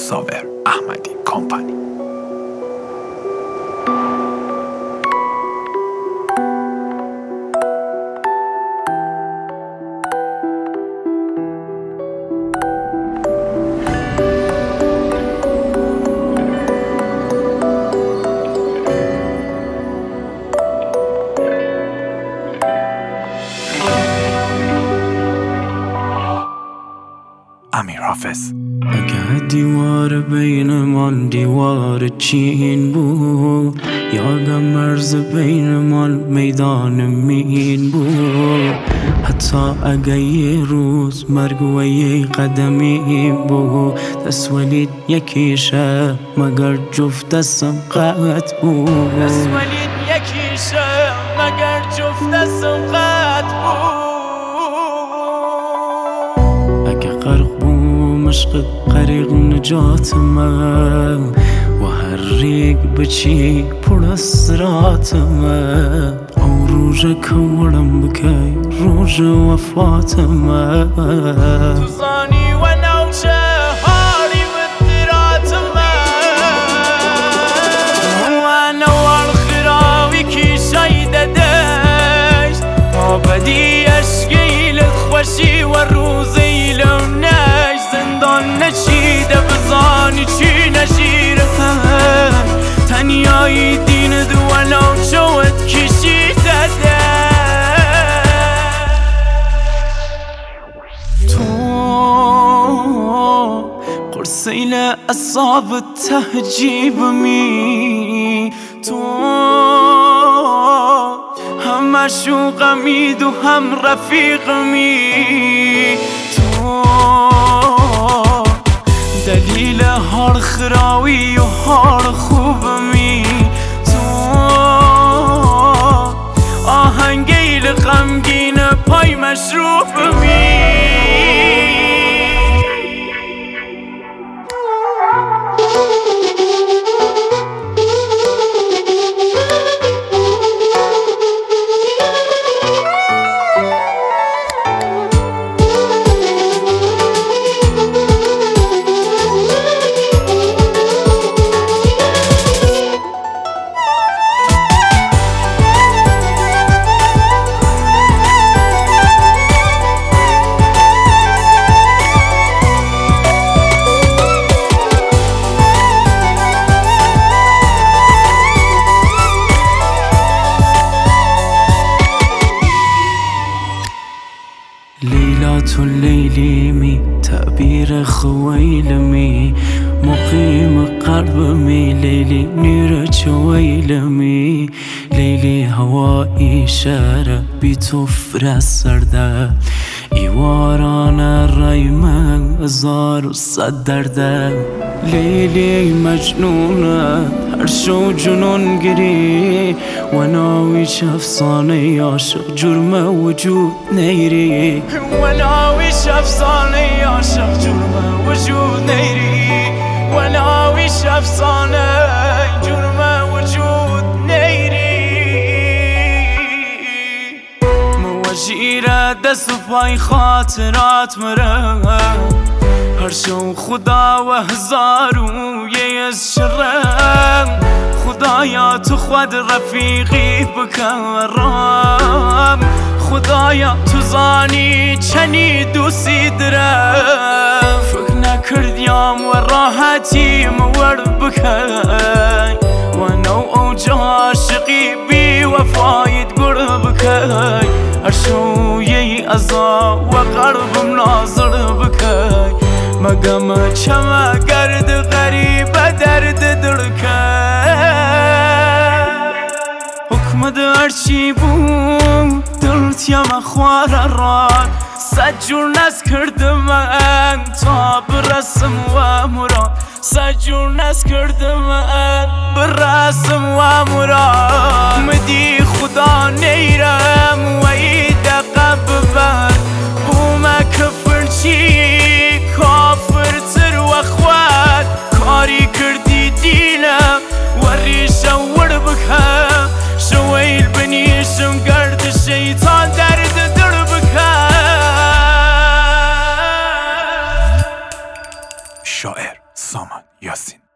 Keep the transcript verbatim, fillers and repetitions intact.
صابر احمدی کامپانی. امیر حافظ. اگه دیوار بینمان دیوار چین بود، یادم مرز بینمان میدان مین بود. حتی اگه یه روز مرگ و یه قدمی بود، دست ولید یکیشه مگر جفت دستم قط بود. دست ولید یکیشه مگر جفت دستم قط بود. اگه غرق بوم عشق غریق نجات من، و هر ریگ بچی پر اسرات من. او روژه کورم بکی روژه وفات من. تو زانی و نوچه هاری بدرات من. و نوال خراوی کی شایده دشت، ما بدی اشگیلت خوشی و روزی لونش. زندان نشیده بزانی چی نشیره، تنیایی دین دولو چوت کشیده ده. تو قرصیل اصاب تهجیب می، تو هم مشوقمی دو هم رفیقمی. تو دلیل هر خراوی و هر خوبمی. تو آهنگیل غمگین پای مشروبمی. ليلات الليل مي تعبير خويلمي، مقيم قلبمي ليلي نير جويلمي. ليلي هوائي شارع بتفر سرده، ایواران رایمه هزار و صد درده. لیلی مجنونه هر شو جنون گیری، و ناویش افسانه عاشق جرم وجود نیری. و ناویش افسانه عاشق جرم وجود نیری. و ناویش افسانه جرم وجود نیری. موجیره دست و پای خاطرات مره، هر شو خدا و هزارو یه از شرم. خدایا تو خود رفیقی بکرم، خدایا تو زانی چنی دوستی درم. فکر نکردیم و راحتی مور بکی، و نو اوج عاشقی بی وفایت گر بکی. هر شو یه ازا و قربم ناظر بکی، مگم چما گرد غریب درد درکه. حکم درچی بود دلت یم خوار راد، صد جور نز کردم من تا برسم و مراد. صد جور نز کردم من برسم و مراد. مدی خدا نیرم و ای دقه ببر، بوم کفر چی کافر تر و خواد. کاری کردی دینم و ریشه ور بکم، شویل بنیشم گرد شیطان درد در بکم. شاعر سامان یاسین.